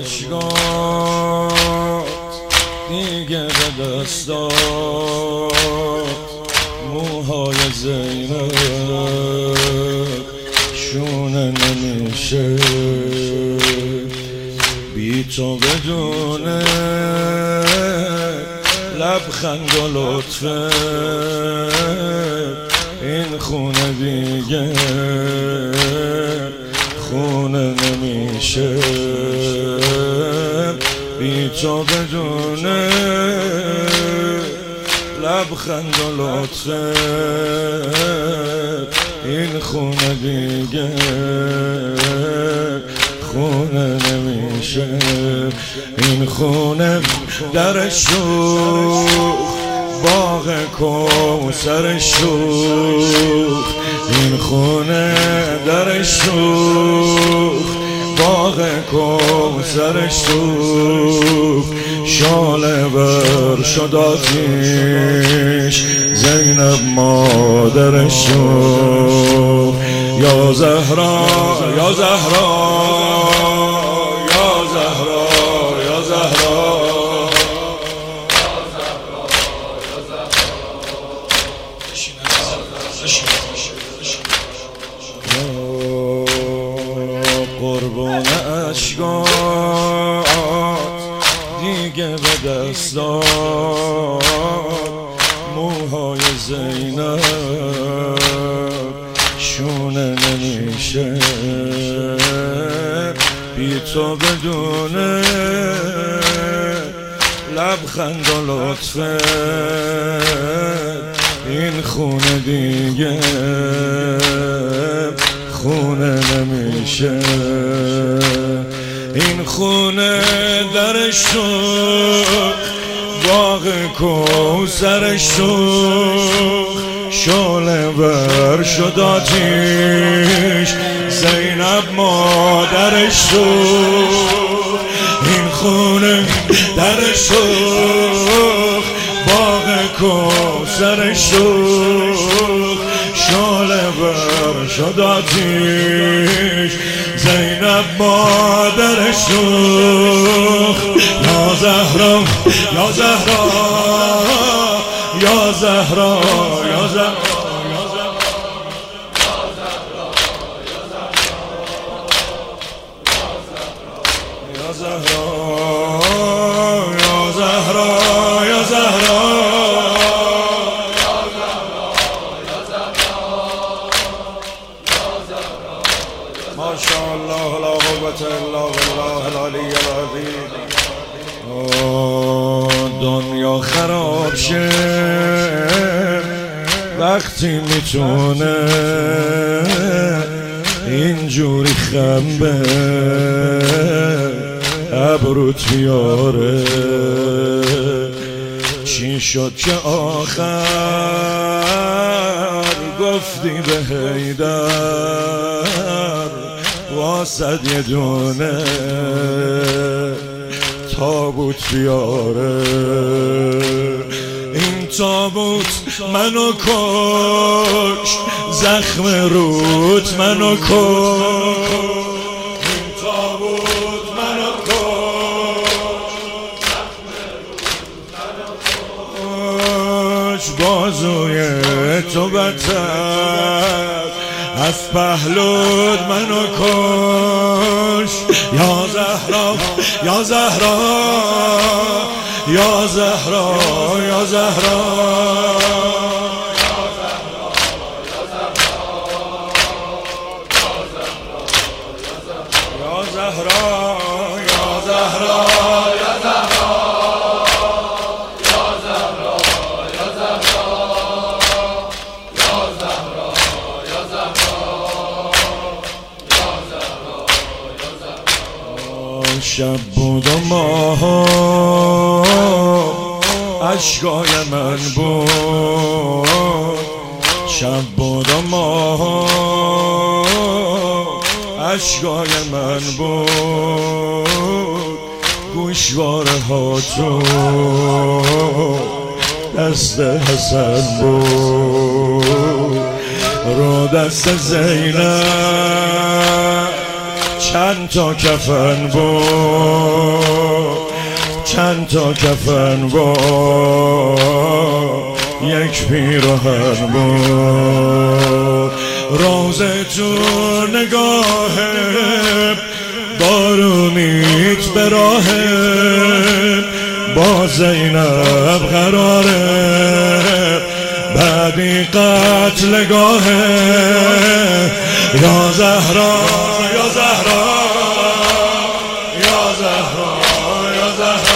اشکات دیگه به دست داد موهای زینب شونه نمیشه بی تو بدون لبخند و لطفه این خونه دیگه خونه نمیشه بی تو بدون لبخند و لطفه این خونه دیگه خونه نمیشه این خونه در شوخ باغ کوثر شوخ این خونه در شوخ باغ کوثر شوخ شاله بر شد آتیش زینب مادر شوخ یا زهرا یا زهرا یا زهرا یا زهرا قربون اشکات دیگه به دست داد موهای زینب شونه نمیشه بی تو بدون لبخند و لطفه این خونه دیگه خونه نمیشه این خونه در شوخ باغ کوثر شوخ شعله بر شد آتیش زینب مادر شوخ این خونه در شوخ باغ کوثر شوخ شعله بر شد آتیش زینب مادر شوخ یا زهرا یا زهرا یا زهرا یا زهرا یا زهرا یا زهرا یا زهرا ما شاء الله لا قوة الا بالله العلی العظیم دنیا خراب شه وقتی میتونه اینجوری خمبه ابروت بیاره چی شد که آخر گفتی به حیدر واسد یه دونه تابوت بیاره این تابوت منو کش زخم روت منو کش این تابوت منو کش زخم روت منو کش بازوی تو بتر از پهلود منو کش یا زهرا یا زهرا یا زهرا یا زهرا یا زهرا یا زهرا شب بود و ماه اشکای من بود شب بود و ماه اشکای من بود گوشواره ها تو دست حسن بود رو دست زینب چند تا کفن بود، چند تا کفن بود، یک پیراهن بود. روز تو نگاه بارونیت به راه با زینب قراره، بعدی قتلگاه. یا زهرا یا زهرا یا زهرا یا زهرا